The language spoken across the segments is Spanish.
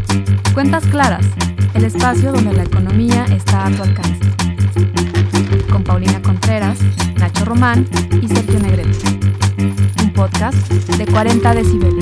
Cuentas Claras, el espacio donde la economía está a tu alcance. Con Paulina Contreras, Nacho Román y Sergio Negrete. Un podcast de 40 decibeles.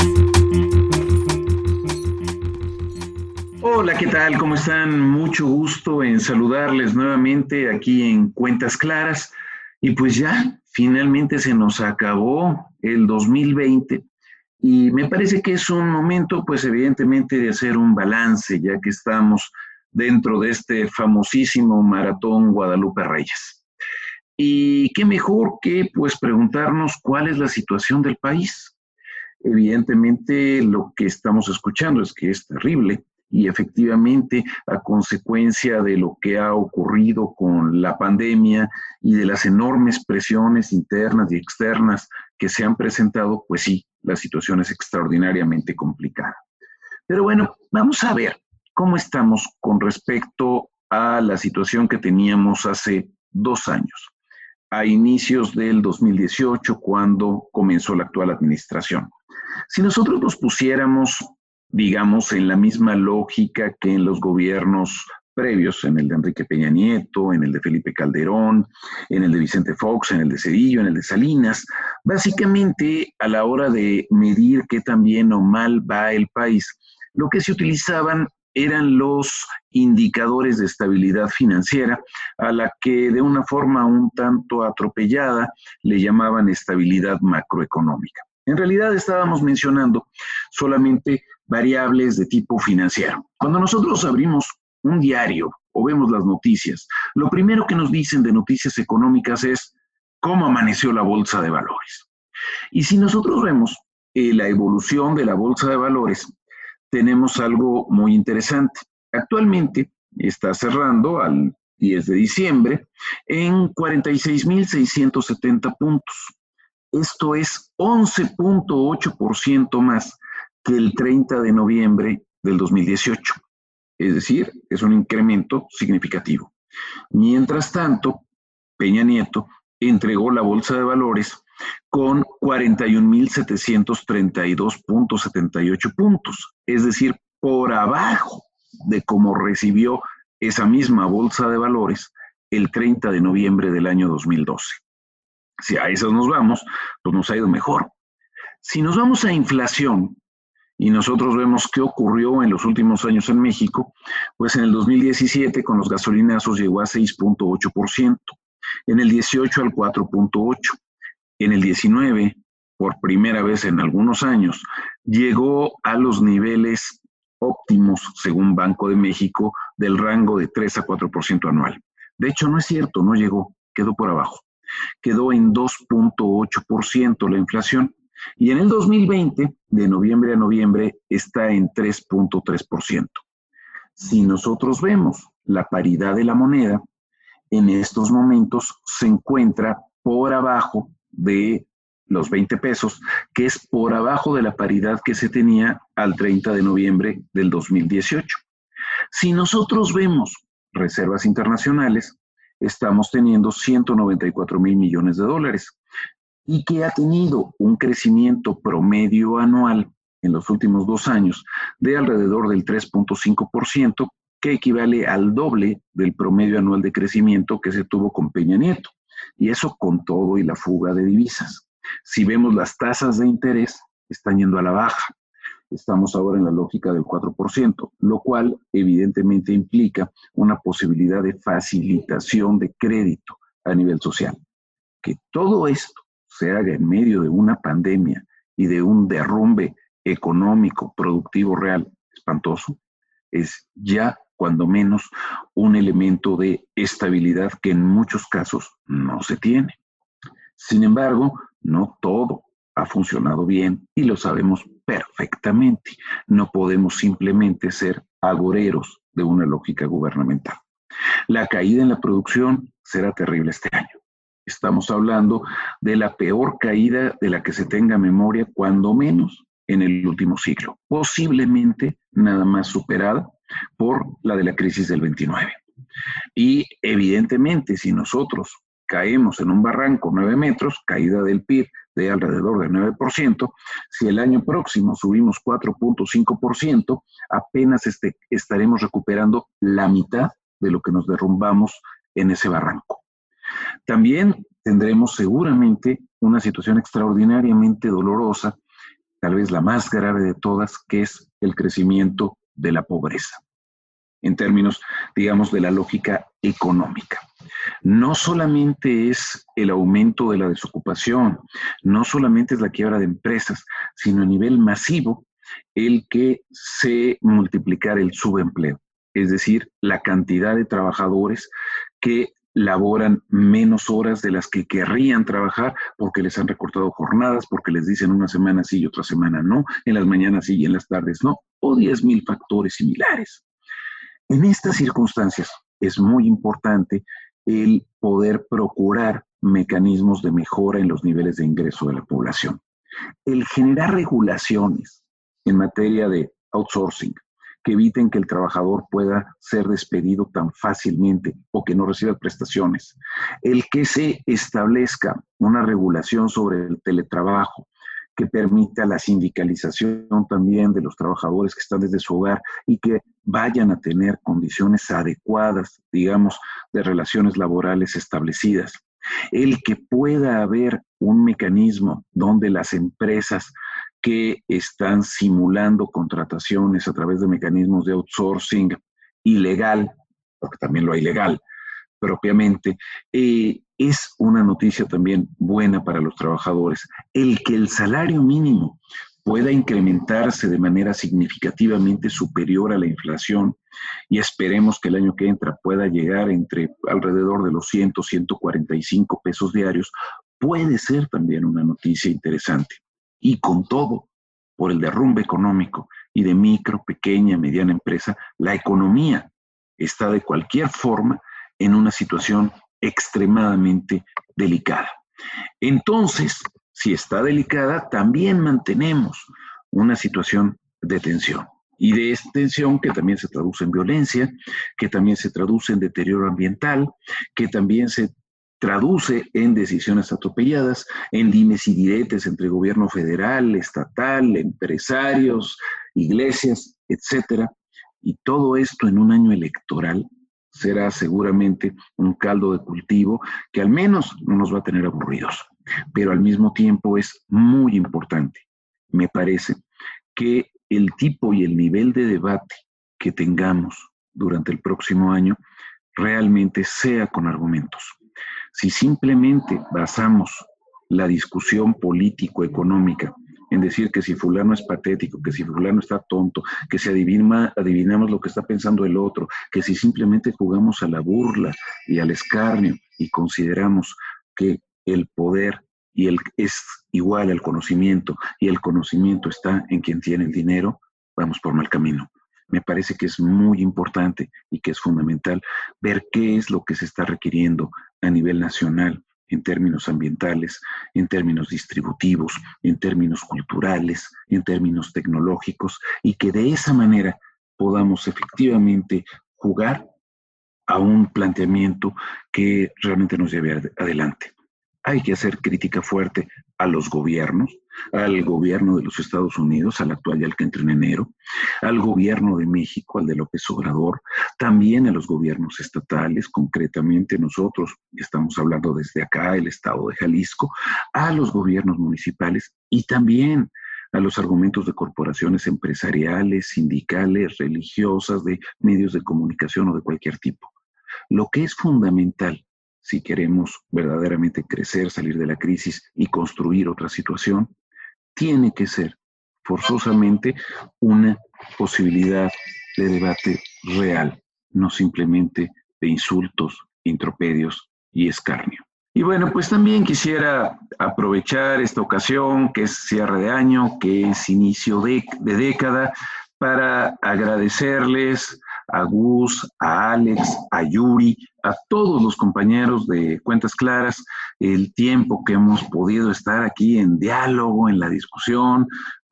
Hola, ¿qué tal? ¿Cómo están? Mucho gusto en saludarles nuevamente aquí en Cuentas Claras. Y pues ya, finalmente se nos acabó el 2020 y me parece que es un momento, pues evidentemente, de hacer un balance, ya que estamos dentro de este famosísimo Maratón Guadalupe Reyes. Y qué mejor que, pues, preguntarnos cuál es la situación del país. Evidentemente, lo que estamos escuchando es que es terrible. Y efectivamente, a consecuencia de lo que ha ocurrido con la pandemia y de las enormes presiones internas y externas que se han presentado, pues sí, la situación es extraordinariamente complicada. Pero bueno, vamos a ver cómo estamos con respecto a la situación que teníamos hace 2 años, a inicios del 2018, cuando comenzó la actual administración. Si nosotros nos pusiéramos, digamos, en la misma lógica que en los gobiernos previos, en el de Enrique Peña Nieto, en el de Felipe Calderón, en el de Vicente Fox, en el de Zedillo, en el de Salinas, básicamente a la hora de medir qué tan bien o mal va el país, lo que se utilizaban eran los indicadores de estabilidad financiera, a la que de una forma un tanto atropellada le llamaban estabilidad macroeconómica. En realidad estábamos mencionando solamente variables de tipo financiero. Cuando nosotros abrimos un diario o vemos las noticias, lo primero que nos dicen de noticias económicas es cómo amaneció la bolsa de valores. Y si nosotros vemos la evolución de la bolsa de valores, tenemos algo muy interesante. Actualmente está cerrando al 10 de diciembre en 46,670 puntos. Esto es 11.8% más que el 30 de noviembre del 2018. Es decir, es un incremento significativo. Mientras tanto, Peña Nieto entregó la bolsa de valores con 41,732.78 puntos, es decir, por abajo de cómo recibió esa misma bolsa de valores el 30 de noviembre del año 2012. Si a esas nos vamos, pues nos ha ido mejor. Si nos vamos a inflación y nosotros vemos qué ocurrió en los últimos años en México, pues en el 2017 con los gasolinazos llegó a 6.8%, en el 18 al 4.8%, en el 19, por primera vez en algunos años, llegó a los niveles óptimos, según Banco de México, del rango de 3 a 4% anual. De hecho, no es cierto, no llegó, quedó por abajo. Quedó en 2.8% la inflación y en el 2020, de noviembre a noviembre, está en 3.3%. Si nosotros vemos la paridad de la moneda, en estos momentos se encuentra por abajo de los 20 pesos, que es por abajo de la paridad que se tenía al 30 de noviembre del 2018. Si nosotros vemos reservas internacionales, estamos teniendo 194,000 millones de dólares y que ha tenido un crecimiento promedio anual en los últimos 2 años de alrededor del 3.5%, que equivale al doble del promedio anual de crecimiento que se tuvo con Peña Nieto. Y eso con todo y la fuga de divisas. Si vemos las tasas de interés, están yendo a la baja. Estamos ahora en la lógica del 4%, lo cual evidentemente implica una posibilidad de facilitación de crédito a nivel social. Que todo esto se haga en medio de una pandemia y de un derrumbe económico, productivo real, espantoso, es ya cuando menos un elemento de estabilidad que en muchos casos no se tiene. Sin embargo, no todo ha funcionado bien y lo sabemos perfectamente. No podemos simplemente ser agoreros de una lógica gubernamental. La caída en la producción será terrible este año. Estamos hablando de la peor caída de la que se tenga memoria, cuando menos en el último siglo, posiblemente nada más superada por la de la crisis del 29. Y evidentemente, si nosotros caemos en un barranco 9 metros, caída del PIB de alrededor del 9%, si el año próximo subimos 4.5%, apenas estaremos recuperando la mitad de lo que nos derrumbamos en ese barranco. También tendremos seguramente una situación extraordinariamente dolorosa, tal vez la más grave de todas, que es el crecimiento de la pobreza, en términos, digamos, de la lógica económica. No solamente es el aumento de la desocupación, no solamente es la quiebra de empresas, sino a nivel masivo el que se multiplicara el subempleo, es decir, la cantidad de trabajadores que laboran menos horas de las que querrían trabajar porque les han recortado jornadas, porque les dicen una semana sí y otra semana no, en las mañanas sí y en las tardes no, o 10,000 factores similares. En estas circunstancias es muy importante el poder procurar mecanismos de mejora en los niveles de ingreso de la población. El generar regulaciones en materia de outsourcing que eviten que el trabajador pueda ser despedido tan fácilmente o que no reciba prestaciones. El que se establezca una regulación sobre el teletrabajo que permita la sindicalización también de los trabajadores que están desde su hogar y que vayan a tener condiciones adecuadas, digamos, de relaciones laborales establecidas. El que pueda haber un mecanismo donde las empresas que están simulando contrataciones a través de mecanismos de outsourcing ilegal, porque también lo hay legal propiamente, es una noticia también buena para los trabajadores. El que el salario mínimo pueda incrementarse de manera significativamente superior a la inflación y esperemos que el año que entra pueda llegar entre alrededor de los 100, 145 pesos diarios, puede ser también una noticia interesante. Y con todo, por el derrumbe económico y de micro, pequeña, mediana empresa, la economía está de cualquier forma en una situación extremadamente delicada. Entonces, si está delicada, también mantenemos una situación de tensión. Y de esta tensión que también se traduce en violencia, que también se traduce en deterioro ambiental, que también se traduce en decisiones atropelladas, en dimes y diretes entre gobierno federal, estatal, empresarios, iglesias, etcétera. Y todo esto en un año electoral será seguramente un caldo de cultivo que al menos no nos va a tener aburridos, pero al mismo tiempo es muy importante, me parece, que el tipo y el nivel de debate que tengamos durante el próximo año realmente sea con argumentos. Si simplemente basamos la discusión político-económica en decir que si fulano es patético, que si fulano está tonto, que si adivinamos lo que está pensando el otro, que si simplemente jugamos a la burla y al escarnio y consideramos que el poder es igual al conocimiento y el conocimiento está en quien tiene el dinero, vamos por mal camino. Me parece que es muy importante y que es fundamental ver qué es lo que se está requiriendo a nivel nacional en términos ambientales, en términos distributivos, en términos culturales, en términos tecnológicos, y que de esa manera podamos efectivamente jugar a un planteamiento que realmente nos lleve adelante. Hay que hacer crítica fuerte a los gobiernos, al gobierno de los Estados Unidos, al actual y al que entra en enero, al gobierno de México, al de López Obrador, también a los gobiernos estatales, concretamente nosotros estamos hablando desde acá, el estado de Jalisco, a los gobiernos municipales y también a los argumentos de corporaciones empresariales, sindicales, religiosas, de medios de comunicación o de cualquier tipo. Lo que es fundamental si queremos verdaderamente crecer, salir de la crisis y construir otra situación, tiene que ser forzosamente una posibilidad de debate real, no simplemente de insultos, intropedios y escarnio. Y bueno, pues también quisiera aprovechar esta ocasión, que es cierre de año, que es inicio de década, para agradecerles a Gus, a Alex, a Yuri, a todos los compañeros de Cuentas Claras, el tiempo que hemos podido estar aquí en diálogo, en la discusión,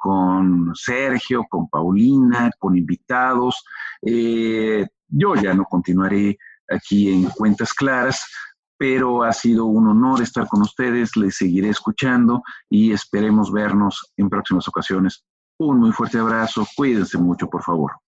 con Sergio, con Paulina, con invitados. Yo ya no continuaré aquí en Cuentas Claras, pero ha sido un honor estar con ustedes, les seguiré escuchando y esperemos vernos en próximas ocasiones. Un muy fuerte abrazo, cuídense mucho, por favor.